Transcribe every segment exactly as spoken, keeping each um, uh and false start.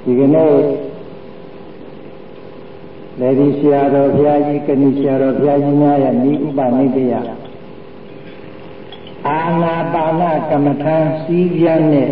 ဒီကနေ့လေဒီဆရာတော်ဘုရားကြီးကဏီဆရာတော်ဘုရားကြီးများရဲ့ဤဥပနိဒေယအာနာပါနကမ္မထာစီးပြန်တဲ့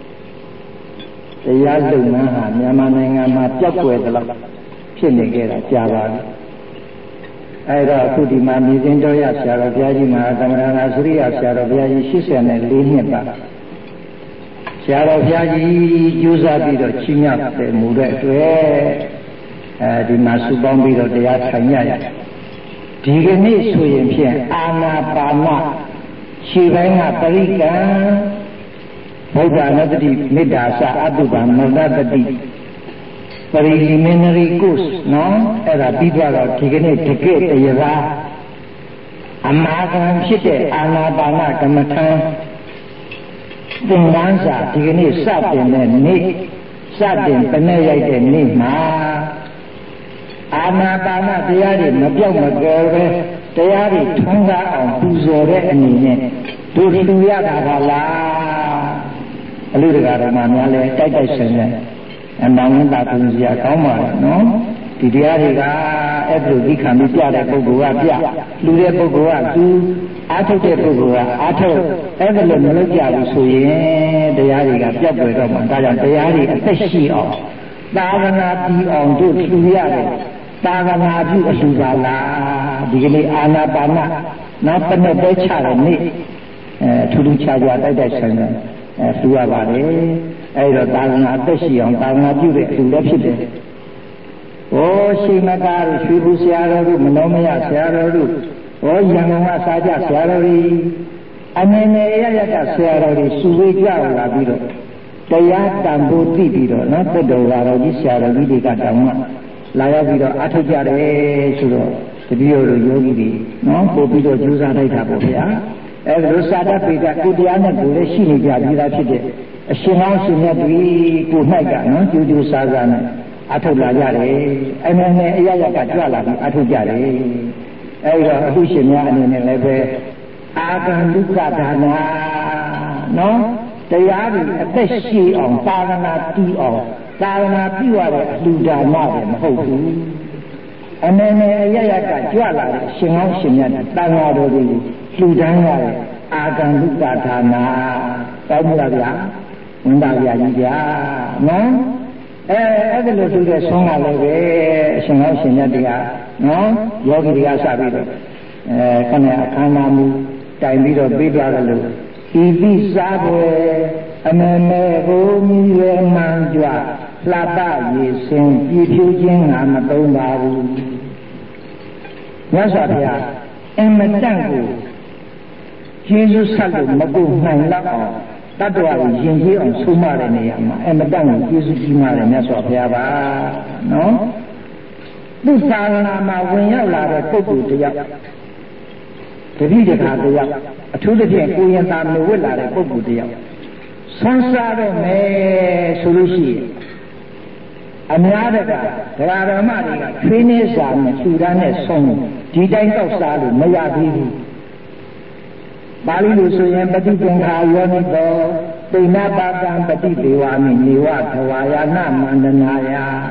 တရားလုပ်ငန်းဟာမြန်မာနိုင်ငံမှာကြောက်ွယ်သလောက်ဖြစ်နေကြတာကြာပါပြီအဲဒါအခုဒီမှာမြင်းတော်ရဆရာတော်ဘုရားကြီးမှာသမဏနာစရိယဆရာတော်ဘုရားကြီး၈၄နှစ်ပါဆရာတော်ဘုရားကြီးကျူးစားပြီးတော့ချီးမြှောက်တယ်မူတဲ့အတွက်အဲဒီမှာစုပေါင်းပြီးတော့တရားထိုင်ရရဒီကနေ့ဆိုရင်ဖြင့်အာနာပါနခြေပိုင်းကပရိကံဘုရားနတ္တိမေတ္တာစအတုပံမနတတိပရိလီမင်နရီကုစ်နော်အဲ့ဒါပြီးတော့ဒီကနေ့တကယ့်တရားအမာကံဖြစ်တဲ့အာနာပါနကမ္မထာသင်္ကန်းစာဒီကနေ့စတင်တဲ့နေ့စတင်ပနဲ့ရိုက်တဲ့နေ့မှာအာနာပါနတရားတွေမပြောက်မကွယ်ပဲတရားတွေထွန်းကားအောင်ပူဇော်တဲ့အနေနဲ့တို့လူရတာပါလားအလူတကာတော်မှများလဲတိုက်တိုက်ဆင်းဆင်းအမောင်ဝန်တာသူစရာကောင်းပါလေနော်ဒီတရားတွေကအဲ့ဒါဒီခံပြီးပြတဲ့ပုဂ္ဂိုလ်ကပြလူတဲ့ပုဂ္ဂိုလ်ကသူအားထုတ်တဲ့ပုဂ္ဂိုလ်ကအားထုတ်အဲ့ဒါလည်းမလုပ်ကြဘူးဆိုရင်တရားတွေကပြောက်ွယ်တော့မှဒါကြောင့်တရားတွေအသက်ရှိအောင်သာသနာပြီးအောင်တို့လူရတယ်သာသနာပြုအလှူပါလားဒီကနေ့အာနာပါနနောက်တစ်နှစ်ပဲချတဲ့နေ့အဲထူးထူးခြားခြားတိုက်တိုက်ဆန်းဆန်းအဲလှူရပါတယ်အဲ့တော့သာသနာအသက်ရှိအောင်သာသနာပြုတဲ့အလှူလည်းဖြစ်တယ်။ဩရှိမကားတို့ရွှေဘူးဆရာတော်တို့မနောမယဆရာတော်တို့ဩရန်ကုန်ကစာကြဆရာတော်တွေအနေနဲ့ရရကဆရာတော်တွေစုဝေးကြလာပြီးတော့တရားတန်ဖိုးသိပြီးတော့နော်သက်တော်လာတော်ကြီးဆရာတော်ကြီးတွေကတောင်းမှလာရောက်ပြီးတော့အားထုတ်ကြတယ်ဆိုတော့တပည့်တော်တို့ယောဂီတွေနော်ပို့ပြီးတော့ကြိုးစားလိုက်တာပေါ့ဗျာအဲဒါလို့စာတတ်ပေကကိုတရားနဲ့ကိုလည်းရှိနေကြပြီးသားဖြစ်တဲ့အရှင်ကောင်းရှင်မြတ်တွေကို၌ကနော်ကြိုးကြိုးစားစားနဲ့အားထုတ်လာကြတယ်အမှန်နဲ့အရရကကြွလာပြီးအားထုတ်ကြတယ်အဲဒီတော့အခုရှင်များအနေနဲ့လည်းပဲအာဂန္တုကဒါနာနော်တရားတွေအသက်ရှိအောင်သာသနာတည်အောင်သာသနာပြုရတဲ့အလှူဒါနပဲမဟုတ်ဘူးအမှန်နဲ့အရရကကြွလာတဲ့အရှင်ကောင်းရှင်မြတ်တန်ဃာတော်တွေလှူဒန်းရတဲ့အာဂန္တုကဒါနာတောင်းမလားဗျာဝန်တာဗျာကြီးဗျာနော်အဲအဲ့ဒါလို့ဆိုတဲ့ဆုံးကလည်းပဲအရှင်ကောင်းရှင်မြတ်တွေကနော်ယောဂီတွေကစပြီးတော့အဲခဏအခမ်းအနားမူတိုင်ပြီးတော့ပြေးသွားတယ်လို့ဤတိစားပွဲအမေမေကိုမြည်ရမှန်ကြွလှပရေစင်ပြည်ဖြူခြင်းငါမသုံးပါဘူးမြတ်စွာဘုရားအမတန့်ကိုကျေးဇူးဆက်လို့မကုန်နိုင်တော့အောင်တတ္တဝါကိုယဉ်ကျေးအောင်ဆုံးမတဲ့နေရာမှာအမတန့်ကိုကျေးဇူးကြီးမားတယ်မြတ်စွာဘုရားပါနော်သူသာသနာမှာဝင်ရောက်လာတဲ့ပုဂ္ဂိုလ်တယောက်တတိတခါတယောက်အထူးသဖြင့်ကိုရင်သာမဝတ်လာတဲ့ပုဂ္ဂိုလ်တယောက်ဆွမ်းစားတော့မယ်ဆိုလို့ရှိရင်အများတကဒကာဓမ္မတွေကခွေးနေစာနဲ့ခြူတန်းနဲ့ဆုံးဒီတိုင်းတော့စားလို့မရသေးဘူးပါဠိလိုဆိုရင်ပฏิသင်္ခါယောနိတောသိဏပါတံပฏิဒေဝမိနေဝထဝါယာနမန္တနာယ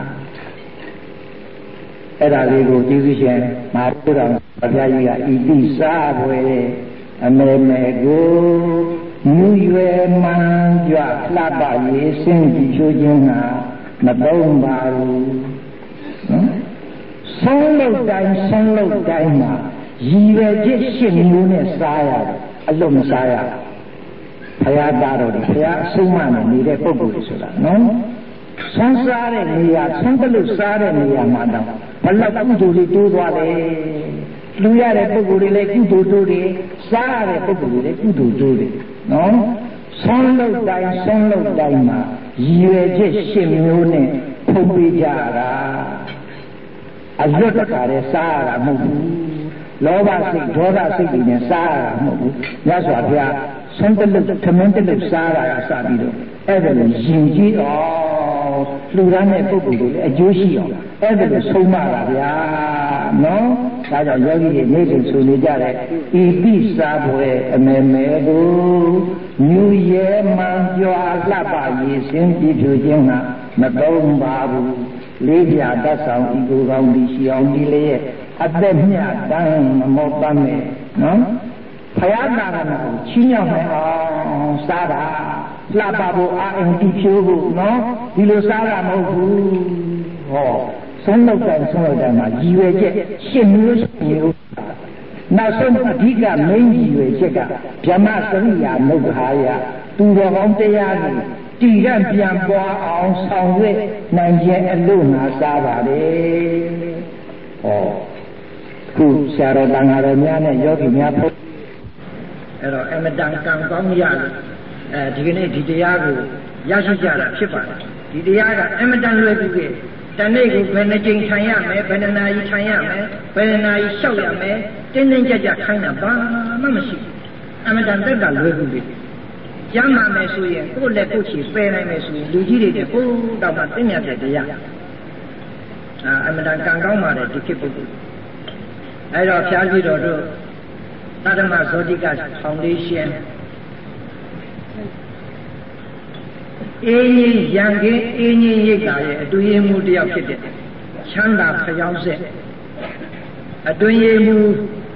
အဲ့ဒါလေးကိုကျေးဇူးရှင်မဟာဘုရားဘုရားကြီးကဤတိစားပွဲအမေမေကိုမြူရွယ်မှန်ကြွလှပရေးစင်ကြည့်ချိုးခြင်းဟာမသုံးပါဘူးနော်ဆုံးလို့တိုင်းဆုံးလို့တိုင်းမှာရည်ရွယ်ချက်ရှင်းမျိုးနဲ့စားရတယ်အလုံးမစားရဘုရားသားတော်ဒီဘုရားအဆုံးမနဲ့နေတဲ့ပုဂ္ဂိုလ်တွေဆိုတာနော်ဆန်းစားတဲ့နေရာဆန်းတလို့စားတဲ့နေရာမှာတော့ဘလောက်ကုသိုလ်တွေတိုးသွားလဲလူရတဲ့ပုဂ္ဂိုလ်တွေလည်းကုသိုလ်တိုးတယ်စားရတဲ့ပုဂ္ဂိုလ်တွေလည်းကုသိုလ်တိုးတယ်နော်ဆန်းလို့တိုင်းဆန်းလို့တိုင်းမှာရည်ရွယ်ချက်ရှင်းမျိုးနဲ့ဖုံးပေးကြတာအလွတ်တခါတည်းစားရတာမဟုတ်ဘူးလောဘစိတ်ဒေါသစိတ်တွေနဲ့စားရတာမဟုတ်ဘူးမြတ်စွာဘုရားဆုံးတလို့ထမင်းတလို့စားရတာစပြီးတော့အဲ့ဒါလို့ယဉ်ကျေးအောင်လူသားနဲ့ပုဂ္ဂိုလ်တွေလည်းအကျိုးရှိအောင်အဲ့ဒါလို့ဆုံးမတာဗျာနော်ဒါကြောင့်ယောဂီတွေနေစဉ်ဆိုနေကြတဲ့ဤတိစားပွဲအမေမေကိုမြူရဲမှန်ကြွာလှပရည်စင်ကြည့်ဖြူခြင်းဟာမသုံးပါဘူးလေးပြတတ်ဆောင်ဤကိုကောင်းဒီရှိအောင်ဒီလေးရဲ့အသက်မြတ်တမ်းမမောပန်းမယ်နော်ဘုရားသာသနာကိုချီးမြှောက်နိုင်အောင်စားတာလှပဖို့အာရုံတည်ဖြိုးဖို့နော်ဒီလိုစားတာမဟုတ်ဘူးဟောဆုံးလောက်တိုင်းဆုံးလောက်တိုင်းမှာရည်ရွယ်ချက်ရှင်းမျိုးရှင်းမျိုးနောက်ဆုံးအဓိကမင်းရည်ရွယ်ချက်ကဗြဟ္မစရိယာနုခါယသူတော်ကောင်းတရားကိုတည်ရန်ပြန်ပွားအောင်ဆောင်ရွက်နိုင်ခြင်းအလို့ငါစားပါလေဟောခုဆရာတော်တန်ဃာတော်များနဲ့ယောဂီများဖို့အဲ့တော့အမတန်ကံကောင်းရလို့အဲဒီကနေ့ဒီတရားကိုရရှိကြတာဖြစ်ပါတယ်ဒီတရားကအမတန်လွယ်ကူတဲ့တနေ့ကိုဘယ်နှကြိမ်ထိုင်ရမယ်ဘယ်နှနာရီထိုင်ရမယ်ဘယ်နှနာရီလျှောက်ရမယ်တင်းတင်းကြပ်ကြပ်ခိုင်းတာဘာမှမရှိဘူးအမတန်တက်ကလွယ်ကူတယ်ကျမ်းမာမယ်ဆိုရင်ကိုယ့်လက်ကိုယ်ချီပယ်နိုင်မယ်ဆိုရင်လူကြီးတွေတဲ့ကိုယ်တော့မှသိမြတ်တဲ့တရားအာအမတန်ကံကောင်းပါတယ်ဒီခေတ်ပုဂ္ဂိုလ်အဲတော့ဖျားကြည့်တော်တို့သတ္တမဇောတိကဖောင်ဒေးရှင်းအေးကြီးရန်ကင်းအေးကြီးရိတ်တာရဲ့အတွင်းရေးမှုတယောက်ဖြစ်တဲ့ချမ်းသာဖျောင်းဆက်အတွင်းရေးမှု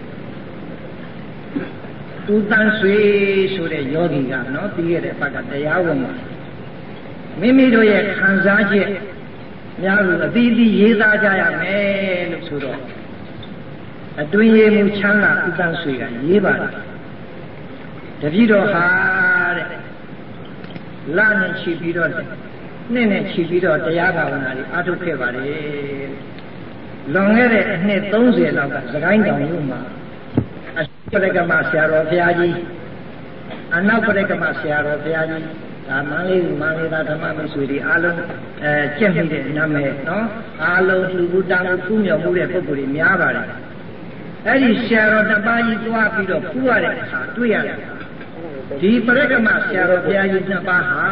ဦးတန်းဆွေဆိုတဲ့ယောဂီကနော်ပြီးခဲ့တဲ့ဘက်ကတရားဝင်မှာမိမိတို့ရဲ့ခံစားချက်များလို့အသီးသီးရေးသားကြရမယ်လို့ဆိုတော့အတွင်းရေးမှုချမ်းသာဦးတန်းဆွေကရေးပါတယ်တပည့်တော်ဟာတဲ့လနဲ့ချီပြီးတော့နှစ်နဲ့ချီပြီးတော့တရားဘာဝနာတွေအားထုတ်ခဲ့ပါတယ်လွန်ခဲ့တဲ့အနှစ်သုံးဆယ်လောက်ကစကိုင်းတောင်မြို့မှာအရှိပရကမဆရာတော်ဘုရားကြီးအနောက်ပရကမဆရာတော်ဘုရားကြီးဒါမန္တလေးမန္တလေးသားဓမ္မမိတ်ဆွေတွေအားလုံးအဲကျင့်မိတဲ့နာမည်နော်အားလုံးလူဘူးတောင်းဖူးမြော်မှုတဲ့ပုဂ္ဂိုလ်တွေများပါတယ်အဲ့ဒီဆရာတော်နှစ်ပါးကြီးသွားပြီးတော့ဖူးရတဲ့အခါတွေ့ရတယ်ဒီပရကမဆရာတော်ဘုရားကြီးနှစ်ပါးဟာ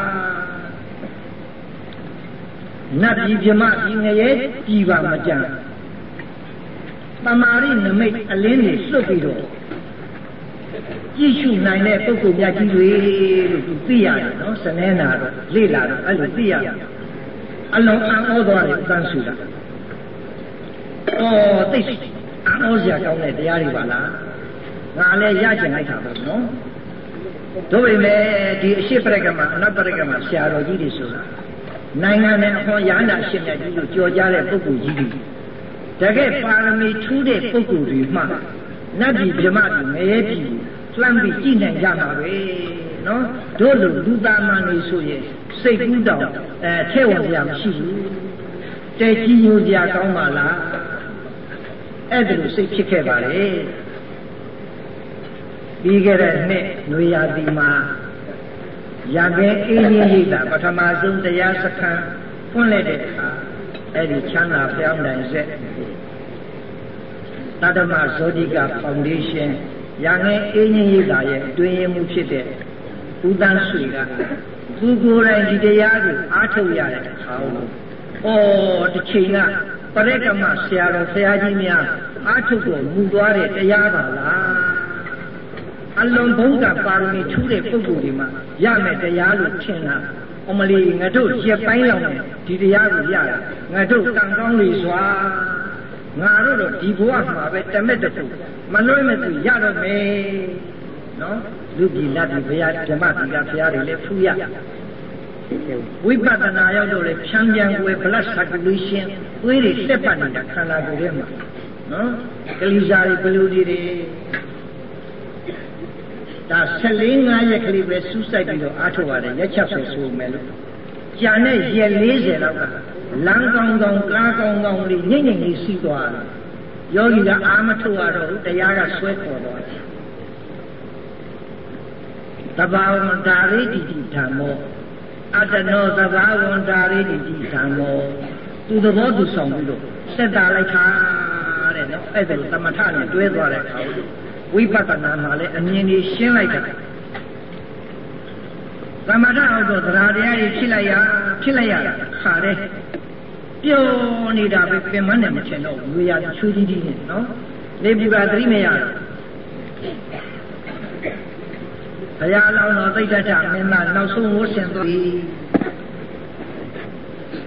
နတ်ပြည်မြမပြည်ငရဲပြည်ပါမကြံတမာရိနမိတ်အလင်းတွေလွတ်ပြီးတော့ကြည့်ရှုနိုင်တဲ့ပုဂ္ဂိုလ်များကြီးတွေလို့သူသိရတယ်နော်စနေနာတော့လေ့လာတော့အဲ့လိုသိရတယ်အလုံးအံ့ဩသွားတယ်တန်ဆူတာအော်သိအံ့ဩစရာကောင်းတဲ့တရားတွေပါလားငါလည်းရကျင်လိုက်တာပေါ့နော်တို့ပေမဲ့ဒီအရှိပရကမအနပရကမဆရာတော်ကြီးတွေဆိုတာနိုင်ငံနဲ့အခွန်ရဟန္တာရှင်မြတ်ကြီးတို့ကြော်ကြားတဲ့ပုဂ္ဂိုလ်ကြီးတွေတကယ်ပါရမီထူးတဲ့ပုဂ္ဂိုလ်တွေမှနတ်ပြည်မြမပြည်ငရဲပြည်လှမ်းပြီးကြည်နိုင်ကြမှာပဲနော်တို့လူလူသားမနေဆိုရင်စိတ်ကူးတောင်အဲထဲဝင်စရာမရှိဘူးတဲကြီးညိုစရာကောင်းပါလားအဲ့ဒါလိုစိတ်ဖြစ်ခဲ့ပါလေပြီးခဲ့တဲ့နှစ်နွေရာသီမှာရကဲအေးကြီးရိပ်တာပထမဆုံးတရားစခန်းဖွင့်လိုက်တဲ့အခါအဲ့ဒီချမ်းသာပြောင်းတိုင်ဆက်တတ္တမဇောတိကဖောင်ဒေးရှင်းရငယ်အေးကြီးရိပ်တာရဲ့အတွင်းရမှုဖြစ်တဲ့ဦးတန်းဆွေကသူကိုယ်တိုင်ဒီတရားကိုအားထုတ်ရတဲ့အခါအော်တစ်ချိန်ကပရိကမဆရာတော်ဆရာကြီးများအားထုတ်ဖို့မူသွားတဲ့တရားပါလားအလုံးဘုံကပါရမီထူးတဲ့ပုဂ္ဂိုလ်တွေမှာရမယ်တရားလို့ထင်တာအမလီငါတို့ရက်ပိုင်းလောက်နဲ့ဒီတရားကိုရတာငါတို့ကံကောင်းလေစွာငါတို့တော့ဒီဘဝမှာပဲတမက်တခုမလွဲ့မဲ့သူရတော့မယ်နော်လူပြည်လက်ပြည်ဘုရားဓမ္မတိကဘုရားတွေလည်းဖူးရဝိပဿနာရောက်တော့လေဖြန်းပြန်ကိုယ် blood circulation သွေးတွေတက်ပတ်နေတာခန္ဓာကိုယ်ထဲမှာနော်ကလေးစားတွေဘလူတွေတွေဒါဆယ်လေးငါးရက်ကလေးပဲစူးစိုက်ပြီးတော့အားထုတ်ရတယ်ရက်ချက်ဆိုဆိုမယ်လို့ကြာနဲ့ရက်လေးဆယ်လောက်ကလမ်းကောင်းကောင်းကားကောင်းကောင်းလေးညိမ့်ညိမ့်လေးစီးသွားတယ်ယောဂီကအာမထုတ်ရတော့တရားကဆွဲခေါ်သွားတယ်တဘာဝန္တာရိတိတိဓမ္မောအတ္တနောတဘာဝန္တာရိတိတိဓမ္မောသူသဘောသူဆောင်ပြီးတော့စက်တာလိုက်တာတဲ့နော်အဲ့ဒါသမထနဲ့တွဲသွားတဲ့အခါဝိပဿနာမှာလည်းအမြင်ကြီးရှင်းလိုက်တာသမထအောင်တော့သရတရားကြီးဖြစ်လိုက်ရဖြစ်လိုက်ရတာခါတယ်ပျော်နေတာပဲပင်မနဲ့မထင်တော့လူရချူကြီးကြီးနဲ့နော်လေပူတာသတိမရတော့ဘုရားလောင်းတော်သိတ္တထမင်းသားနောက်ဆုံးဝတ်ဆင်သွားပြီ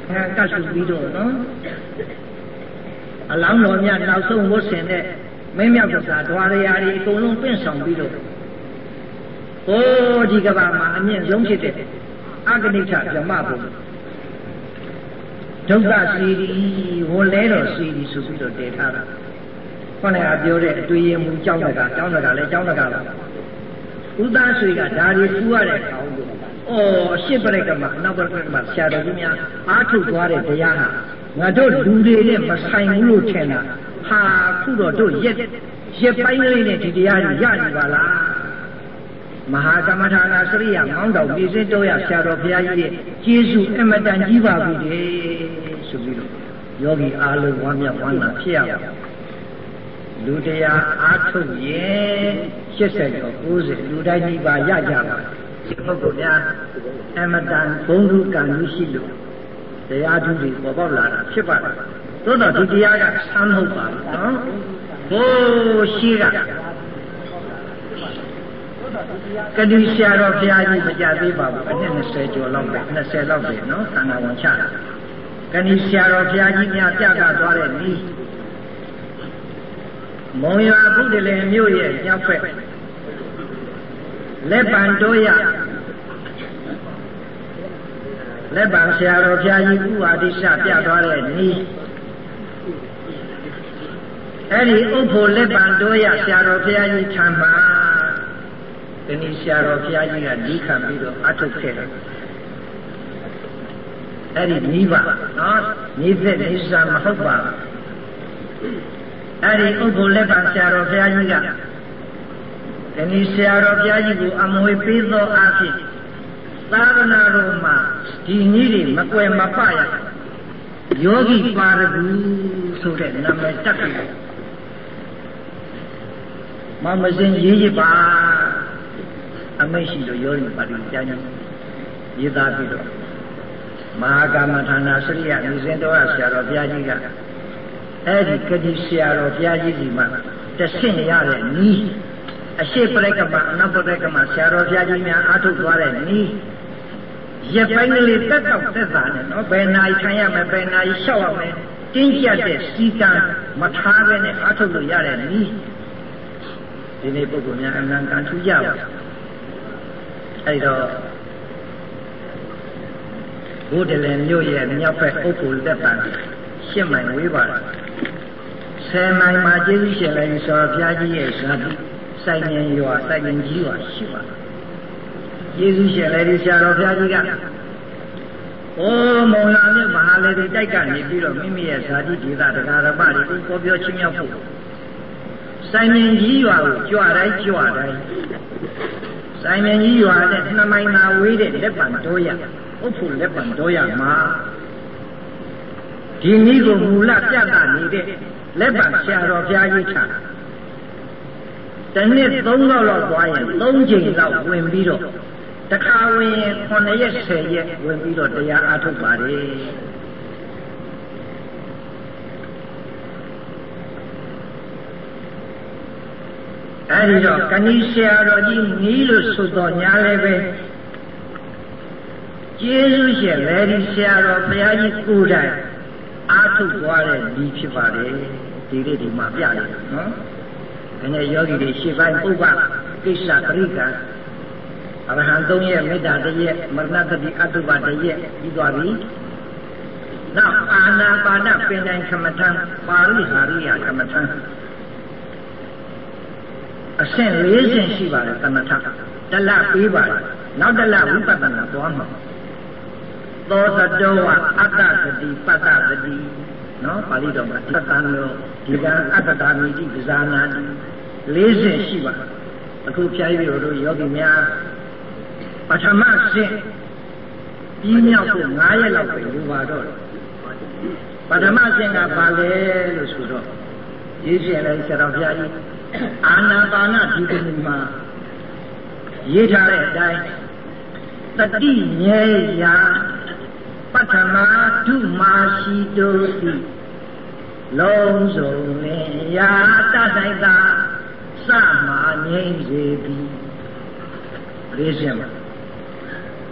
ကတ်စုပြီးတော့နော်အလောင်းတော်များနောက်ဆုံးဝတ်ဆင်တဲ့မင်းမြောက်ကစားဓွာရရာတွေအကုန်လုံးပင့်ဆောင်ပြီးတော့ဟိုဒီကဘာမှာအမြင့်ဆုံးဖြစ်တဲ့အဂနိဋ္ဌဗြဟ္မဘုံဒုက္ခစီရီဝန်လဲတော်စီရီဆိုပြီးတော့တည်ထားတာခေါင်းကပြောတဲ့အတွေ့အမှုကြောင်းတကာကြောင်းတကာလည်းကြောင်းတကာပါဥဒ္ဒဆွေကဒါတွေဖူးရတဲ့ခေါင်းကိုအော်အရှိပရိကမှာအနောက်ပရိကမှာဆရာတော်ကြီးများအားထုတ်သွားတဲ့တရားဟာငါတို့လူတွေနဲ့မဆိုင်ဘူးလို့ထင်တာဟာခုတော့တို့ရက်ရက်ပိုင်းလေးနဲ့ဒီတရားကြီးရနေပါလားမဟာကမ္မထာနာစရိယမောင်းတော်ပြည်စင်းတော်ရဆရာတော်ဘုရားကြီးရဲ့ကျေးဇူးအမတန်ကြီးပါပြီတဲ့ဆိုပြီးတော့ယောဂီအားလုံးဝမ်းမြောက်ဝမ်းသာဖြစ်ရပါလူတရားအားထုတ်ရင်ရှစ်ဆယ်ကျော်ကိုးဆယ်လူတိုင်းဒီပါရကြပါဒီပုဂ္ဂိုလ်များအမတန်ဘုံဓုကံကြီးရှိလို့တရားဓုတွေပေါ်ပေါက်လာတာဖြစ်ပါတယ်သို့တော့ဒီတရားကဆမ်းဟုတ်ပါဘူးနော်ဘိုးရှိကကတိဆရာတော်ဘုရားကြီးမကြသေးပါဘူးအနှစ်၂၀ကျော်လောက်ပဲ၂၀လောက်ပဲနော်ခန္ဓာဝင်ချတာကတိဆရာတော်ဘုရားကြီးများပြကသွားတဲ့ဤမုံရွာဘုဒ္ဓလင်မြို့ရဲ့ညောက်ဖက်လက်ပံတိုးရလက်ပံဆရာတော်ဘုရားကြီးဥပါတိစပြသွားတဲ့ဤအဲ့ဒီဥဖို့လက်ပံတိုးရဆရာတော်ဘုရားကြီးထံမှာဒီနေ့ဆရာတော်ဘုရားကြီးကဒီခံပြီးတော့အထုတ်ခဲ့တယ်အဲ့ဒီနိဗ္ဗာန်နော်နိစ္စနိစ္စမဟုတ်ပါဘူးအဲ့ဒီဥပုလက်ပံဆရာတော်ဘုရားကြီးကဒီနေ့ဆရာတော်ဘုရားကြီးကိုအမွေပေးသောအားဖြင့်သာသနာတော်မှာဒီနည်းတွေမကွယ်မပရယောဂီပါရဂူဆိုတဲ့နာမည်တက်ပြီးမမစင်ရေးရပါအမိတ်ရှိလို့ယောဂီပါရဂူကျမ်းရေးသားပြီးတော့မဟာကာမဌာနာစရိယလူစင်တော်ဆရာတော်ဘုရားကြီးကအဲ့ဒီကတိဆရာတော်ဘုရားကြီးဒီမှာတဆင့်ရတဲ့နီးအရှိပရိကမအနောက်ပရိကမဆရာတော်ဘုရားကြီးများအားထုတ်သွားတဲ့နီးရက်ပိုင်းကလေးတက်တော့တက်တာနဲ့နော်ဘယ်နာရီထိုင်ရမယ်ဘယ်နာရီလျှောက်ရမယ်တင်းကျပ်တဲ့စီကံမထားဘဲနဲ့အားထုတ်လို့ရတဲ့နီးဒီနေ့ပုဂ္ဂိုလ်များအမှန်ကန်ထူးကြပါအဲ့တော့ဘုဒ္ဓလင်မြို့ရဲ့မြောက်ဘက်ဥပုလက်ပံရှစ်မိုင်ဝေးပါတယ်ဆယ်မိုင်မှာကျေးဇူးရှင်လည်းဆိုဘုရားကြီးရဲ့ဇာတိစိုင်ငင်ရွာစိုင်ငင်ကြီးရွာရှိပါတယ်ကျေးဇူးရှင်လည်းဆရာတော်ဘုရားကြီးကအိုးမုံလာမြတ်မဟာလေဒီတိုက်ကနေပြီးတော့မိမိရဲ့ဇာတိဒေသတရားဓမ္မတွေကိုပေါ်ပြောချင်းမြောက်ဖို့စိုင်ငင်ကြီးရွာကိုကြွတိုင်းကြွတိုင်းစိုင်ငင်ကြီးရွာနဲ့နှစ်မိုင်သာဝေးတဲ့လက်ပံတော်ရဥဖို့လက်ပံတော်ရမှာဒီနည်းကိုမူလပြသနေတဲ့လက်ပံဆရာတော်ဘုရားကြီးထားတနေ့သုံးလောက်လောက်သွားရင်သုံးချိန်လောက်ဝင်ပြီးတော့တခါဝင်ရင်ခုနှစ်ရက်ဆယ်ရက်ဝင်ပြီးတော့တရားအားထုတ်ပါတယ်အဲဒီတော့ကဏီဆရာတော်ကြီးနီးလို့ဆိုတော့ညာလည်းပဲကျေးဇူးရှင်လေဒီဆရာတော်ဘုရားကြီးကိုယ်တိုင်အားထုတ်သွားတဲ့ဒီဖြစ်ပါတယ်ဒီလေးဒီမှာပြရတယ်နော်ဒီနေ့ယောဂီတွေရှေ့ပိုင်းပုပ္ပကိစ္စပရိက္ခအရဟံသုံးရဲ့မေတ္တာတည်းမရဏတတိအတုပတည်းပြီးသွားပြီနောက်အာနာပါနပင်တိုင်းကမ္မထံပါရိဟာရိယကမ္မထံအဆင့်၄ဆင့်ရှိပါတယ်ကမ္မထတလပေးပါတယ်နောက်တလဝိပဿနာသွားမှာသောတတောဝအတ္တသတိပတ္တသတိနော်ပါဠိတော်မှာသတ္တံရောဒီကံအတ္တတာမိတိပဇာနာတိလေးဆင့်ရှိပါအခုဖြားပြီးတို့ယောဂီများပထမဆင့်ပြီးမြောက်ဖို့၅ရက်လောက်ပဲလိုပါတော့ပထမဆင့်ကဘာလဲလို့ဆိုတော့ရေးရှင်လည်းဆရာတော်ဘုရားကြီးအာနာပါနဒီကနေ့မှာရေးထားတဲ့အတိုင်းတတိဉေယာပထမဒုမာရှိတုတိလုံးစုံလင်ရာတတိုင်သာစမာငိမ့်စေပြီလေးဆင့်ပါ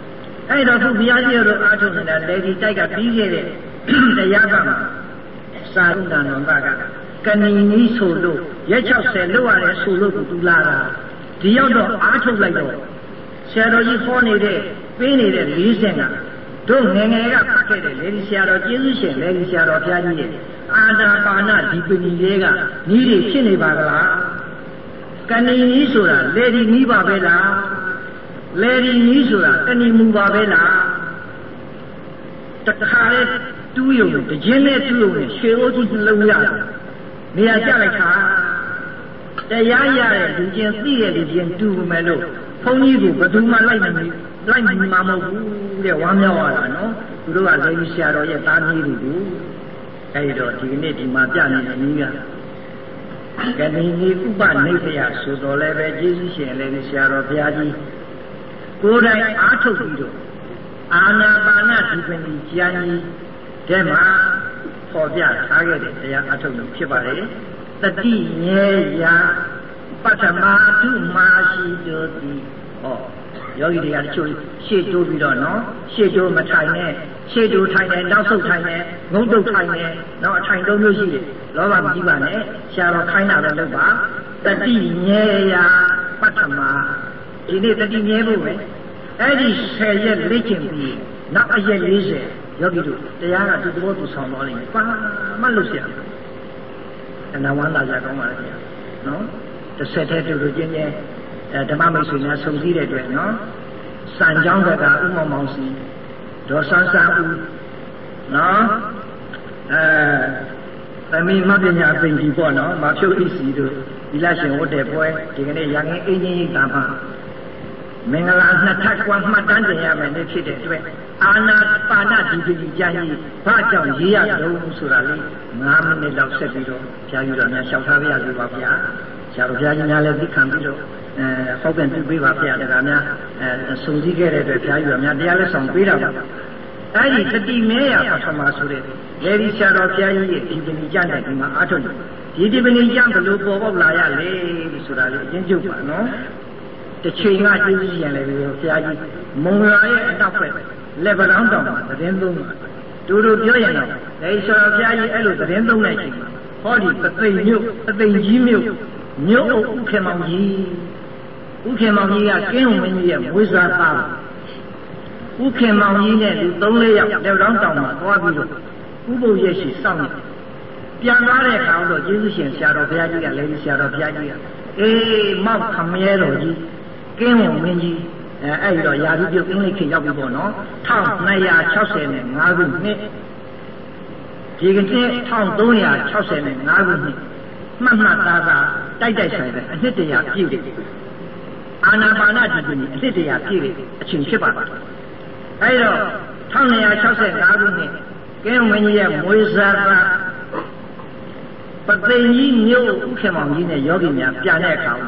အဲ့တော့ခုဘုရားကြီးတို့အားထုတ်နေတာလေဒီတိုက်ကပြီးခဲ့တဲ့တရားပတ်မှာစာရုံတန်တော်ကကဏီနီးဆိုလို့ရက်၆၀လောက်ရတယ်ဆိုလို့သူလာတာဒီရောက်တော့အားထုတ်လိုက်တော့ဆရာတော်ကြီးခေါ်နေတဲ့ပေးနေတဲ့လေးဆင့်ကတို့ငယ်ငယ်ကဖတ်ခဲ့တဲ့လေဒီဆရာတော်ကျေးဇူးရှင်လေဒီဆရာတော်ဘုရားကြီးရဲ့အာနာပါနဒီပဏီလေးကနီးတွေဖြစ်နေပါကလားကဏီနီးဆိုတာလေဒီနီးပါပဲလားလေဒီနီးဆိုတာကဏီမူပါပဲလားတခါလေတူးယုံတခြင်းနဲ့တူးယုံနဲ့ရှေအိုးကြီးလုံးရတယ်နေရာကျလိုက်တာတရားရတဲ့လူချင်းသိတဲ့လူချင်းတူမယ်လို့ဘုန်းကြီးကဘယ်သူမှလိုက်မလို့လိုက်မမှာမဟုတ်ဘူးတဲ့ဝမ်းမြောက်ရတာနော်သူတို့ကလေဒီဆရာတော်ရဲ့သားသမီးတွေအဲဒီတော့ဒီနေ့ဒီမှာပြနေတဲ့နည်းကကဏီနီဥပနိစ္စယဆိုတော်လည်းပဲကျေးဇူးရှင်လည်းဆရာတော်ဘုရားကြီးကိုယ်တိုင်အားထုတ်ပြီးတော့အာနာပါနဒီပဏီကျမ်းကြီးထဲမှာပေါ်ပြထားခဲ့တဲ့တရားအားထုတ်လို့ဖြစ်ပါတယ်တတိမြဲရာပထမတုမာရှိတို့သည်ဟောယောဂီတွေကတချို့ရှေ့တိုးပြီးတော့နော်ရှေ့တိုးမထိုင်နဲ့ရှေ့တိုးထိုင်တယ်နောက်ဆုတ်ထိုင်တယ်ငုံတုတ်ထိုင်တယ်နော်အထိုင်သုံးမျိုးရှိတယ်လောဘမကြီးပါနဲ့ဆရာတော်ခိုင်းတာပဲလုပ်ပါတတိမြဲရာပထမဒီနေ့တတိမြဲဖို့ပဲအဲ့ဒီဆယ်ရက်လေ့ကျင့်ပြီးနောက်အရက်လေးဆယ်ယောဂီတို့တရားကသူ့ဘောသူဆောင်တော်လိမ့်မယ်ပါမလို့ဆရာအနာဝန္တာကြကောင်းပါလေဆရာနော်တစ်ဆက်တည်းတူတူချင်းချင်းအဲဓမ္မမိတ်ဆွေများဆုံစည်းတဲ့အတွက်နော်စံကြောင်းဘက်ကဥမောင်မောင်စီဒေါ်ဆန်းဆန်းဦးနော်အဲသမီးမပညာပင်ကြီးပေါ့နော်မဖြုတ်ဣစီတို့ဒီလရှင်ဝတ်တဲ့ပွဲဒီကနေ့ရငင်းအင်းကြီးတာမှာမင်္ဂလာနှစ်ထပ်ကွာမှတ်တမ်းတင်ရမယ်နေ့ဖြစ်တဲ့အတွက်အာနာပါနဒီပတိကျမ်းကြီးဘာကြောင့်ရေးရလို့ဆိုတာလေး၅မိနစ်လောက်ဆက်ပြီးတော့ဘုရားကြီးတော်များလျှောက်ထားပြရစီပါဗျာဆရာတော်ဘုရားကြီးများလည်းသိခံပြီးတော့အဲဟောပြန်ပြုပေးပါဗျာတရားများအဲစုံစည်းခဲ့တဲ့အတွက်ဘုရားကြီးတော်များတရားလက်ဆောင်ပေးတာပါအဲ့ဒီတတိမဲရပထမဆိုတဲ့လေဒီဆရာတော်ဘုရားကြီးရဲ့ဒီပတိကျမ်းတဲ့ဒီမှာအားထုတ်ဒီဒီပတိကျမ်းဘယ်လိုပေါ်ပေါက်လာရလဲဆိုတာလေးအချင်းချုပ်ပါနော်တစ်ချိန်ကကျေးဇူးရှင်လည်းဘုရားကြီးမုံလာရဲ့အနောက်ဘက်လက်ပတောင်းတောင်မှာသတင်းသုံးပါတူတူပြောရင်တော့လေဆရာဘုရားကြီးအဲ့လိုသတင်းသုံးတဲ့အချိန်မှာဟောဒီပသိမ်မြို့ပသိမ်ကြီးမြို့မြို့ဥခေမောင်ကြီးဥခေမောင်ကြီးကကင်းဝင်ကြီးရဲ့မွေးစားသားဥခေမောင်ကြီးနဲ့လူသုံးလေးယောက်လက်ပတောင်းတောင်မှာသွားပြီးတော့ဥပုပ်ရဲ့ရှိစောင့်နေပြန်လာတဲ့အခါတော့ကျေးဇူးရှင်ဆရာတော်ဘုရားကြီးကလည်းဆရာတော်ဘုရားကြီးကအေးမောက်ခမဲတော်ကြီးကင်းဝင်မင်းကြီးအဲအဲ့ဒီတော့ယာတိပြုတ်အင်းလေးခေရောက်ပြီပေါ့နော်၁၂၆၅ခုနှစ်ဒီကနေ့၁၃၆၅ခုနှစ်မှတ်မှတ်သားသားတိုက်တိုက်ဆိုင်ဆိုင်အနှစ်တရာပြည့်တယ်အာနာပါနဒီပဏီအနှစ်တရာပြည့်တယ်အချိန်ဖြစ်ပါတော့အဲ့တော့၁၂၆၅ခုနှစ်ကင်းဝင်ကြီးရဲ့မွေးစားသားပသိမ်ကြီးမြို့ဥခေမောင်ကြီးနဲ့ယောဂီများပြန်တဲ့အခါ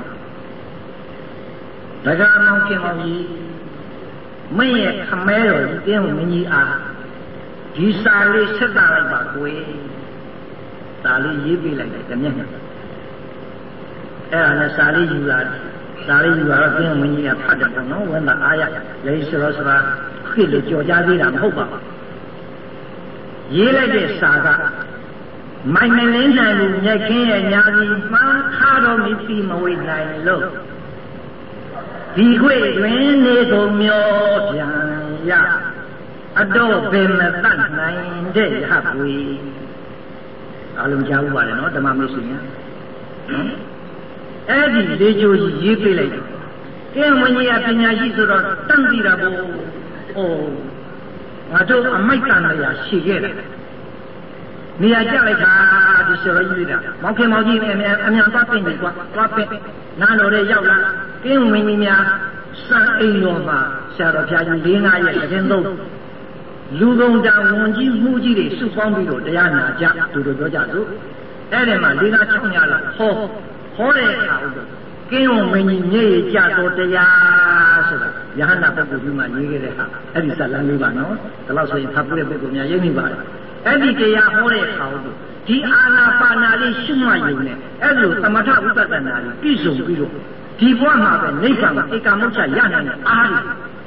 ဒဂါမောင်ခင်မောင်ကြီးမင်းရဲ့ခမဲတော်ကြီးတင်းမင်းကြီးအားဒီစာလေးဆက်တာလိုက်ပါကိုယ်စာလေးရေးပေးလိုက်တယ်တမျက်နှာအဲ့ဒါနဲ့စာလေးယူလာစာလေးယူလာတော့တင်းမင်းကြီးကဖတ်တယ်ပေါ့နော်ဝန္တာအားရလေဆိုတော့ဆိုတာခေလို့ကြော်ကြားသေးတာမဟုတ်ပါဘူးရေးလိုက်တဲ့စာကမိုင်မလင်းနိုင်ဘူးမြက်ခင်းရဲ့ညာပြီးမှန်းခါတော်မိပြီးမဝေနိုင်လို့ဒီခွေတွင်နေကုန်မျောပြန်ရအတော့ပင်မတတ်နိုင်တဲ့ရဟပွေအလုံးကြားဥပါလေနော်ဓမ္မမိတ်ဆွေများနော်အဲ့ဒီလေးချိုးကြီးရေးပေးလိုက်တယ်ကဲမကြီးကပညာရှိဆိုတော့တန့်ပြီးတာပေါ့ဟိုငါတို့အမိုက်တန်ရရှိခဲ့တယ်နေရာကြလိုက်တာဒီဆိုရကြီးတာမောင်ခင်မောင်ကြီးအမြန်အမြန်သွားပင့်ပြီကွာသွားပင့်နားတော်ရဲ့ရောက်လာကင်းဝင်ကြီးများစံအိမ်တော်မှာဆရာတော်ဘုရားကြီး၄၅ရက်သတင်းသုံးလူကုန်တာဝန်ကြီးမှုကြီးတွေစုပေါင်းပြီးတော့တရားနာကြသူတို့ပြောကြသူအဲ့ဒီမှာ၄၅၆ညလောက်ဟောဟောတဲ့အခါတော့ကင်းဝင်ကြီးမြေကြတော်တရားဆိုတာယဟန္တာပုဂ္ဂိုလ်ကြီးမှရေးခဲ့တဲ့ဟာအဲ့ဒီဇာတ်လမ်းလေးပါနော်ဒါလို့ဆိုရင်ဖတ်ပြတဲ့ပုဂ္ဂိုလ်များရိပ်မိပါတယ်အဲ့ဒီတရားဟောတဲ့အခါတော့ဒီအာနာပါနာလေးရှုမှတ်ရုံနဲ့အဲ့လိုသမထဥပဒနာလေးပြည့်စုံပြီးတော့ဒီဘဝမှာပဲနိဗ္ဗာန်ဧကမုတ်ချရနိုင်တဲ့အား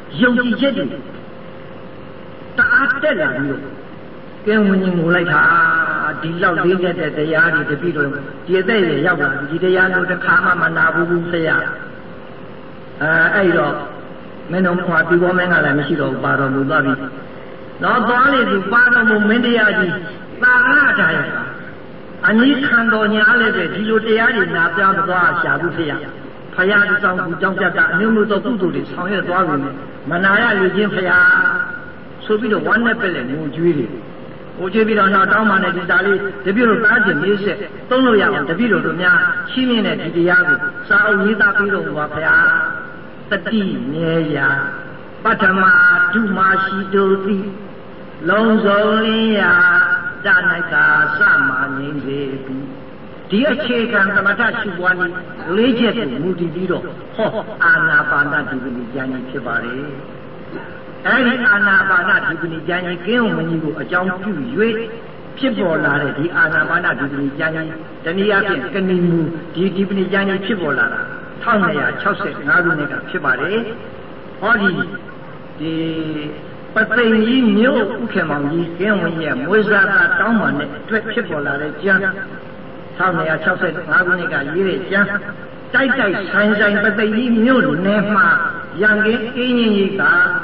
ယုံကြည်ချက်တွေတအားတက်လာပြီးတော့ကဲဝิญဉ်မူလိုက်တာဒီလောက်လေးတဲ့တရားတွေတပိတော့ဒီအသက်ရရောက်လာဒီတရားမျိုးတစ်ခါမှမနာဘူးဘူးဆရာအဲအဲ့တော့မင်းတို့ကဒီဘောမင်းကလည်းမရှိတော့ဘူးပါတော်မူသွားပြီတော့သွားလေသူပါတော်မူမင်းတရားကြီးသာရတာရတာအနည်းခံတော်ညာလည်းပဲဒီလိုတရားတွေနာပြမသွားရှာဘူးဖေရဖရာဒီဆောင်ကူကြောင့်ပြတ်တာအမျိုးမျိုးသောကုသိုလ်တွေဆောင်ရွက်သွားပြီမနာရလူချင်းဖရာဆိုပြီးတော့ဝမ်းနဲ့ပက်လက်ငိုကြွေးတယ်ငိုကြွေးပြီးတော့နောက်တောင်းမှနဲ့ဒီသားလေးတပြည့်လို့သားချင်းလေးဆက်သုံးလို့ရအောင်တပြည့်လို့တို့များရှင်းနေတဲ့ဒီတရားကိုစာအုပ်ရေးသားပြီးတော့ပါဖရာတတိမြဲရာပထမဒုမရှိတို့သည်လုံးစုံလင်းရာတဏိကာစမှငြိမ့်စေပြီဒီအခြေခံသမထရှုပွားနည်းလေးချက်ကိုမူတည်ပြီးတော့ဟောအာနာပါနဒီပနိဉာဏ်ကြီးဖြစ်ပါလေအဲဒီအာနာပါနဒီပနိဉာဏ်ကြီးကင်းုံမကြီးကိုအကြောင်းပြု၍ဖြစ်ပေါ်လာတဲ့ဒီအာနာပါနဒီပနိဉာဏ်ကြီးတနည်းအားဖြင့်ကဏီမူဒီဒီပနိဉာဏ်ကြီးဖြစ်ပေါ်လာတာ၁၉၆၅ခုနှစ်ကဖြစ်ပါတယ်ဟောဒီဒီပသိမ်ကြီးမြို့ဥက္ကမောင်ကြီးကင်းဝင်ရဲ့မွေးစားတာတောင်းမှနဲ့အတွက်ဖြစ်ပေါ်လာတဲ့ကျမ်း၁၉၆၅ခုနှစ်ကရေးတဲ့ကျမ်းတိုက်တိုက်ဆိုင်ဆိုင်ပသိမ်ကြီးမြို့နယ်မှာရန်ကင်းအင်းကြီးကြီး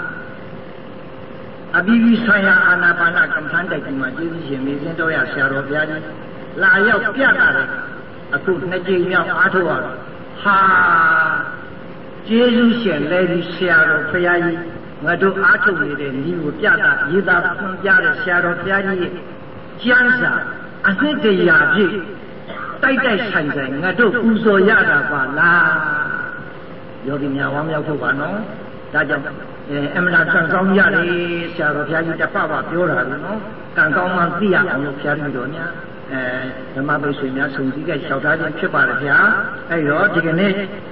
ကအဘိဓိဆိုင်ရာအာနာပါနကမ္မထန်တိုက်ကြီးမှာကျေးဇူးရှင်မေစင်းတော်ရဆရာတော်ဘုရားကြီးလာရောက်ပြတာတဲ့အခုနှစ်ကြိမ်မြောက်အားထုတ်ရတော့ဟာကျေးဇူးရှင်လည်းဒီဆရာတော်ဘုရားကြီးငါတို့အားထုတ်နေတဲ့ဤကိုပြတာရေးသားဖွင့်ပြတဲ့ဆရာတော်ဘုရားကြီးရဲ့ကျမ်းစာအနှစ်တရာပြည့်တိုက်တိုက်ဆိုင်ဆိုင်ငါတို့ပူဇော်ရတာပါလားယောဂီများဝမ်းမြောက်ဖို့ပါနော်ဒါကြောင့်အဲအမနာကံကောင်းရတယ်ဆရာတော်ဘုရားကြီးတပ္ပပပြောတာလေနော်ကံကောင်းမှသိရအောင်လို့ဘုရားကြီးတော်များအဲဓမ္မပိတ်ဆွေများဆုံစည်းခဲ့လျှောက်ထားခြင်းဖြစ်ပါတယ်ဗျာအဲ့တော့ဒီကနေ့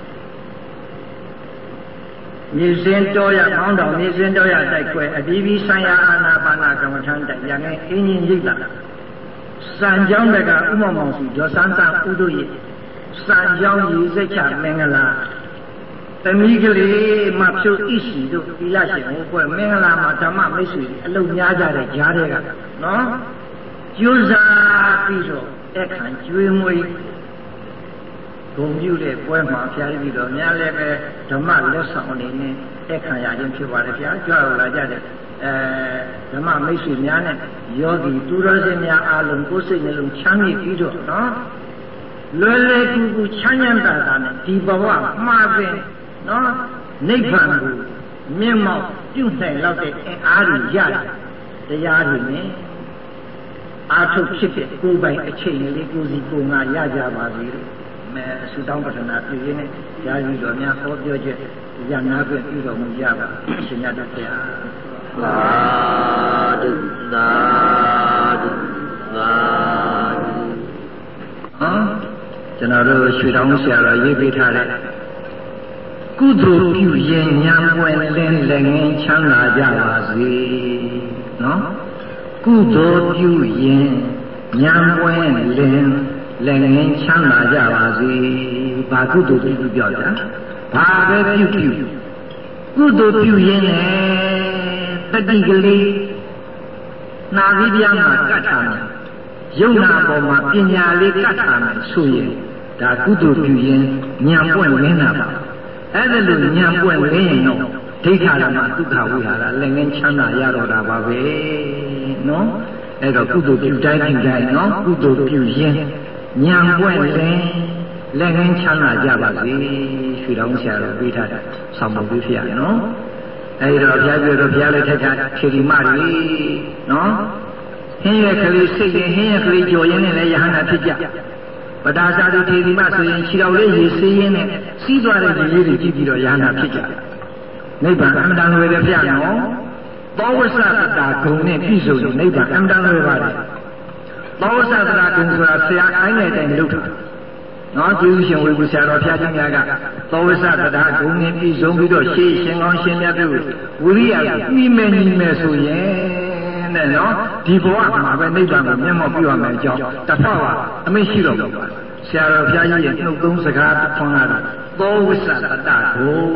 မြေစင်းတော်ရမောင်းတော်မြေစင်းတော်ရတိုက်ခွဲအဒီဘီဆိုင်ရာအာနာပါနာကမ္မထန်တိုက်ရငယ်အင်းကြီးရိပ်လာစံကြောင်းတကဥမမောင်စီဒေါ်စန်းစံဥတို့ရဲ့စံကြောင်းရည်စိတ်ချမင်္ဂလာသမီးကလေးမဖြုတ်ဣရှိတို့ဒီရရှင်ဟိုကွယ်မင်္ဂလာမှာဓမ္မမိတ်ဆွေအလုံးများကြတဲ့ကြားတွေကနော်ကျိုးစားပြီးတော့အခန့်ကျွေးမွေးဂုံပြုတဲ့ပွဲမှာဖျားပြီးတော့များလည်းပဲဓမ္မလက်ဆောင်အနေနဲ့တက်ခံရခြင်းဖြစ်ပါတယ်ဗျာကြွလာကြတဲ့အဲဓမ္မမိတ်ဆွေများနဲ့ယောဂီသူတော်စင်များအားလုံးကိုယ်စိတ်နှလုံးချမ်းမြေ့ပြီးတော့နော်လွယ်လွယ်ကူကူချမ်းချမ်းသာသာနဲ့ဒီဘဝမှာပင်နော်နိဗ္ဗာန်ကိုမြင့်မောက်ပြုနိုင်လောက်တဲ့အင်အားတွေရတယ်တရားတွေနဲ့အာထုတ်ဖြစ်တဲ့ကိုယ်ပိုင်အချိန်လေးကိုယ်စီကိုယ်ငါရကြပါစေလို့မဲဆုတောင်းပတနာပြုရင်းနဲ့ယာယီတော်များဟောပြောချက်ရနာပြပြုတော်မူကြပါရှင်ရတော်ဘုရားသာဓုသာဓုသာဓုဟောကျွန်တော်တို့ရွှေတောင်းဆရာတော်ရေးပေးထားတဲ့ကုသိုလ်ပြုရင်ညာပွင့်လင်းလည်းငင်းချမ်းသာကြပါစေနော်ကုသိုလ်ပြုရင်ညာပွင့်လင်းလည်းငင်းချမ်းသာကြပါစေဘာကုသိုလ်ပြုပြုပြောကြဘာပဲပြုပြုကုသိုလ်ပြုရင်လည်းတတိကလေးနာသီးပြားမှာကတ်ထားမယ်ယုံနာပေါ်မှာပညာလေးကတ်ထားမယ်ဆိုရင်ဒါကုသိုလ်ပြုရင်ညာပွင့်လင်းတာပါအဲ့ဒါလို့ညာပွင့်လင်းရင်တော့ဒိဋ္ဌာရမဒုက္ခဝိဟာရလည်းငင်းချမ်းသာရတော့တာပါပဲနော်အဲ့တော့ကုသိုလ်ပြုတိုင်းပြုတိုင်းနော်ကုသိုလ်ပြုရင်ညာပွင့်လင်းလည်းငင်းချမ်းသာကြပါစေရွှေတောင်းဆရာတော်ပေးထားတာဆောင်းမပေးဖြစ်ရနော်အဲ့တော့ဘုရားပြောတော့ဘုရားလည်းထက်တာခေရီမတွေနော်ဟင်းရဲ့ကလေးစိတ်ရင်ဟင်းရဲ့ကလေးကြော်ရင်းနဲ့လည်းယဟန္တာဖြစ်ကြပဒါသာတိထေရီမဆိုရင်ခြေတော်လေးရေဆေးရင်းနဲ့စီးသွားတဲ့ရေလေးတွေကြည့်ပြီးတော့ယဟန္တာဖြစ်ကြနိဗ္ဗာန်အမှန်တန်လွယ်တယ်ဗျာနော်သောဝဆတတာဂုံနဲ့ပြည့်စုံရင်နိဗ္ဗာန်အမှန်တန်လွယ်ပါတယ်သောဝဆတတာဂုံဆိုတာဆရာခိုင်းတဲ့အတိုင်းလုပ်တာနော်ကျေးဇူးရှင်ဝေဘူးဆရာတော်ဖျားကြီးများကသောဝဆတတာဂုံနဲ့ပြည့်စုံပြီးတော့ရှေးရှင်ကောင်းရှင်မြတ်တို့ဝိရိယကိုပြီးမဲ့ညီမဲ့ဆိုရင်တဲ့နော်ဒီဘဝမှာပဲနိဗ္ဗာန်ကိုမျက်မှောက်ပြုရမယ်အကြောင်းတစ်ဖက်ကအမိန့်ရှိတော်မူပါတယ်ဆရာတော်ဘုရားကြီးရဲ့နှုတ်သုံးစကားထွန်းလာတာသောဝိသတတဂုံ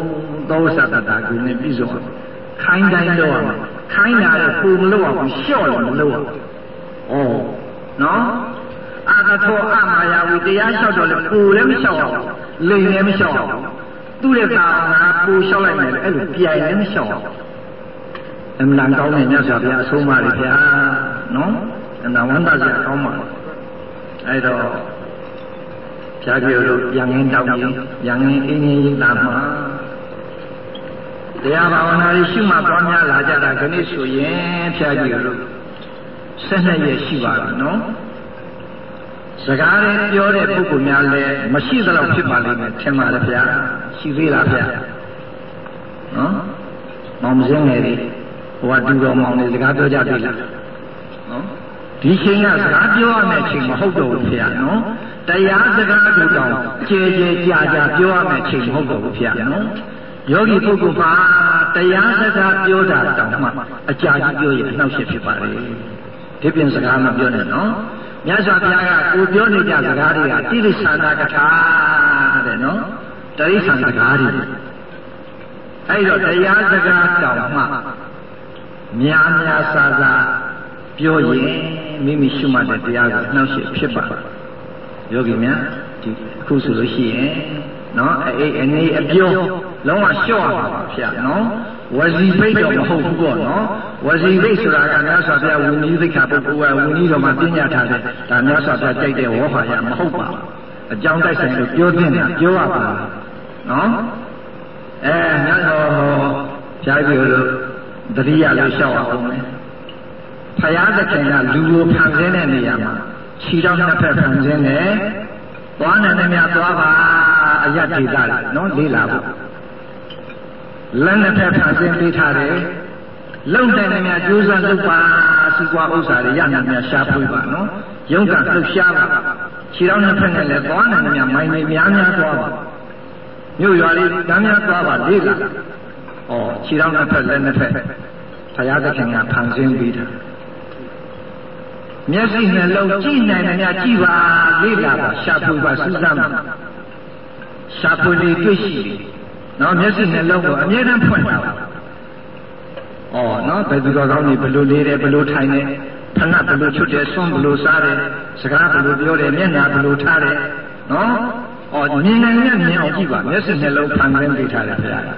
သောစတတာကိုနဲ့ပြီးဆုံးခိုင်းတိုင်းလို့ရမယ်ခိုင်းတာလည်းပုံမလို့အောင်လျှော့လို့မလို့အောင်ဩနော်အာသထောအမာယာဝီတရားလျှောက်တော့လည်းပူလည်းမလျှောက်အောင်လိန်လည်းမလျှောက်အောင်သူ့ရဲ့သာငါပူလျှောက်လိုက်မယ်အဲ့လိုပြိုင်လည်းမလျှောက်အောင်အမှန်ကောင်းတဲ့မြတ်စွာဘုရားအဆုံးအမတွေဗျာနော်အနာဝန္တစရာကောင်းပါအဲ့တော့ဖြားပြောလို့ရံငင်းတောင်းရင်ရံငင်းအင်းကြီးလာမှာတရားဘာဝနာရှိရှုမှတ်ပွားများလာကြတာခဏဆိုရင်ဖြားပြောလို့ဆက်နှစ်ရက်ရှိပါပြီနော်စကားလေးပြောတဲ့ပုဂ္ဂိုလ်များလည်းမရှိသလောက်ဖြစ်ပါလိမ့်မယ်ထင်ပါလေဗျာရှိသေးလားဗျာနော်မောင်မစင်းငယ်လေးဟိုကတူတော်မောင်လေးစကားပြောကြပြီလားနော်ဒီချိန်ကစကားပြောရမယ့်ချိန်မဟုတ်တော့ဘူးဗျာနော်တရားစကားကိုတောင်ကြဲကြဲကြာကြာပြောရမယ့်ချိန်မဟုတ်တော့ဘူးဗျာနော်ယောဂီပုဂ္ဂိုလ်မှာတရားစကားပြောတာတောင်မှအကြာကြီးပြောရင်အနှောက်အယှက်ဖြစ်ပါလေဒီပြင်စကားမပြောနဲ့နော်မြတ်စွာဘုရားကကိုပြောနေကြစကားတွေကတိရိစ္ဆာနာကထာတဲ့နော်တိရိစ္ဆာန်စကားတွေအဲ့တော့တရားစကားတောင်မှများများစားစားပြောရင်မိမိရှုမှတ်တဲ့တရားကိုနှောက်ရှက်ဖြစ်ပါယောဂီများဒီအခုဆိုလို့ရှိရင်နော်အေးအနေအပြောလုံးဝလျှော့ရပါပါဗျာနော်ဝစီဘိတ်တော့မဟုတ်ဘူးပေါ့နော်ဝစီဘိတ်ဆိုတာကမြတ်စွာဘုရားဝိနည်းသိက္ခာပုဂ္ဂိုလ်ကဝိနည်းတော်မှာပြညာထားတဲ့ဒါမြတ်စွာဘုရားကြိုက်တဲ့ဝေါ်ဟာရမဟုတ်ပါဘူးအကြောင်းတိုက်ဆိုင်လို့ပြောတဲ့တာပြောရပါနော်အဲမြတ်တော်ဖြားပြောလို့တတိယလို့လျှောက်အောင်မယ်ဖယားသခင်ကလူကိုဖန်ဆင်းတဲ့နေရာမှာခြေတော်နှစ်ဖက်ဖန်ဆင်းတယ်သွားနိုင်တယ်များသွားပါအယတ်ဒေသနော်လေးလာဖို့လက်နှစ်ဖက်ဖန်ဆင်းပေးထားတယ်လုံတယ်များကျိုးစားလုပ်ပါစီကွာဥစ္စာတွေရနိုင်များရှားဖွေးပါနော်ရုံးကလှုပ်ရှားပါခြေတော်နှစ်ဖက်နဲ့လည်းသွားနိုင်တယ်များမိုင်းနေများများသွားပါမြို့ရွာလေးတန်းများသွားပါလေးလာဩခြေတော်နှစ်ဖက်လက်နှစ်ဖက်ဘုရားသခင်ကဖန်ဆင်းပေးတာမျက်စိနှလုံးကြည့်နိုင်တယ်များကြည့်ပါလေ့လာပါရှာဖွေပါစူးစမ်းပါရှာဖွေလေတွေ့ရှိတယ်နော်မျက်စိနှလုံးကိုအမြဲတမ်းဖွင့်တာပါဩနော်ဘယ်သူတော်ကောင်းကြီးဘယ်လိုလေးတယ်ဘယ်လိုထိုင်တယ်ဖဏဘယ်လိုချွတ်တယ်ဆွမ်းဘယ်လိုစားတယ်စကားဘယ်လိုပြောတယ်မျက်နှာဘယ်လိုထားတယ်နော်ဩမြင်နိုင်တဲ့မြင်အောင်ကြည့်ပါမျက်စိနှလုံးဖန်ဆင်းပေးထားတယ်ဗျာ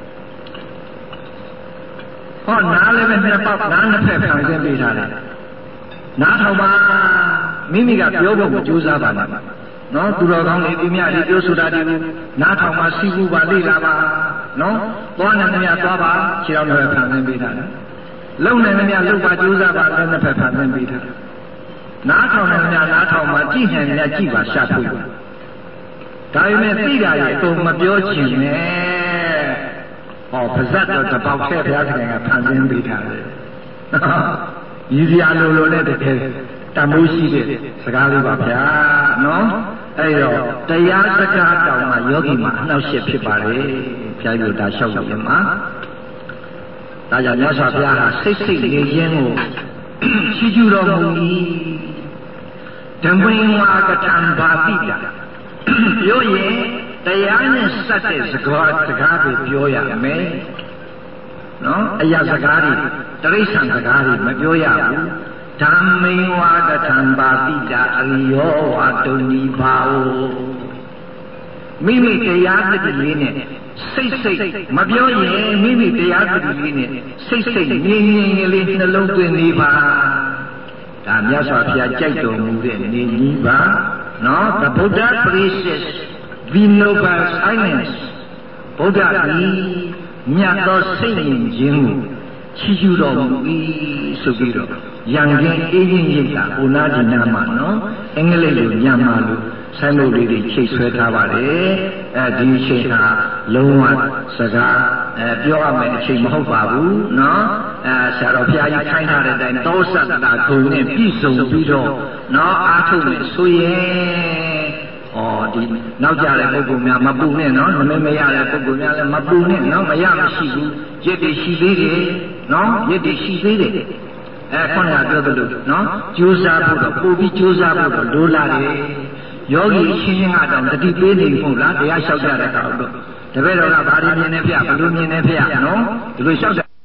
ဟောနားလည်းပဲနှစ်ပေါက်နားနှစ်ဖက်ဖန်ဆင်းပေးထားတယ်နားထောင်ပါမိမိကပြောဖို့ကိုကြိုးစားပါနဲ့နော်သူတော်ကောင်းတွေဒီမြတွေပြောဆိုတာဒီနားထောင်ပါစီးပူပါလေ့လာပါနော်သွားနေမြသွားပါခြေတော်တွေဖန်ဆင်းပေးတာလုံနေမြလုံပါကြိုးစားပါလည်းနှစ်ဖက်ဖန်ဆင်းပေးတာနားထောင်နေမြနားထောင်ပါကြည့်နေမြကြည့်ပါရှာဖွေပါဒါပေမဲ့သိတာရဲ့အကုန်မပြောချင်နဲ့ဟောပါဇတ်တော်တပေါက်ထဲဘုရားခင်ကဖန်ဆင်းပေးတာလေရည်စရာလိုလိုနဲ့တကယ်တမိုးရှိတဲ့စကားလေးပါဗျာနော်အဲ့တော့တရားစကားတောင်မှယောဂီမှာအနှောက်အယှက်ဖြစ်ပါလေဘုရားပြောတာလျှောက်လို့ရမှာဒါကြောင့်မြတ်စွာဘုရားဟာစိတ်စိတ်နေခြင်းကိုချီးကျူးတော်မူ၏ဓမ္မင်ဝါကထံဘာတိတာပြောရင်တရားနဲ့စက်တဲ့စကားစကားကိုပြောရမယ်နော်အရာစကားတွေတရိစ္ဆာန်စကားတွေမပြောရဘူးဓမ္မိဝါဒထံပါတိတာအရိယောဝါတုန်ဒီပါဝမိမိတရားသတိလေးနဲ့စိတ်စိတ်မပြောရင်မိမိတရားသတိလေးနဲ့စိတ်စိတ်ငြိမ်ငြိမ်လေးနှလုံးသွင်းနေပါဒါမြတ်စွာဘုရားကြိုက်တော်မူတဲ့နေကြီးပါနော် The Buddha praises the noble silence ဗုဒ္ဓသည်မြတ်သောစိတ်ဉာဏ်ခြင်းကိုချီးကျူးတော်မူ၏ဆိုပြီးတော့ရံကင်းအေးရင်းရိပ်တာဟိုနာဒီနာမှာနော်အင်္ဂလိပ်လိုညမှာလို့ဆိုင်းဘုတ်လေးတွေချိတ်ဆွဲထားပါတယ်အဲဒီအချိန်ဟာလုံးဝစကားအဲပြောရမယ်အချိန်မဟုတ်ပါဘူးနော်အဲဆရာတော်ဘုရားကြီးခိုင်းထားတဲ့အတိုင်းသောစတ္တဂုဏ်နဲ့ပြည့်စုံပြီးတော့နော်အားထုတ်မယ်ဆိုရင်ဩဒီနောက်ကြတဲ့ပုဂ္ဂိုလ်များမပူနဲ့နော်နမိတ်မရတဲ့ပုဂ္ဂိုလ်များလည်းမပူနဲ့နော်မရမရှိဘူးရစ်တည်ရှိသေးတယ်နော်ရစ်တည်ရှိသေးတယ်အဲခေါင်းကပြောသလိုနော်ကြိုးစားဖို့တော့ပို့ပြီးကြိုးစားဖို့တော့လိုလာတယ်ယောဂီအချင်းချင်းကတော့တတိပေးနေဖို့လားတရားလျှောက်ကြတဲ့ကောင်တော့တပည့်တော်ကဘာလို့မြင်နေဖျက်ဘယ်လိုမြင်နေဖျက်နော်ဒီလိုလျှောက်တယ်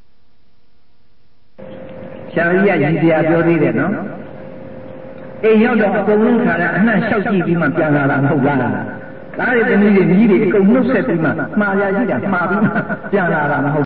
ဆရာကြီးကရည်စရာပြောသေးတယ်နော်အိမ်ရောက်တော့အကုန်လုံးခါတဲ့အနှံ့လျှောက်ကြည့်ပြီးမှပြန်လာတာမဟုတ်လားဒါတွေသမီးတွေမြည်တွေအကုန်နှုတ်ဆက်ပြီးမှမှားရရှိတာမှားပြီးမှပြန်လာတာမဟုတ်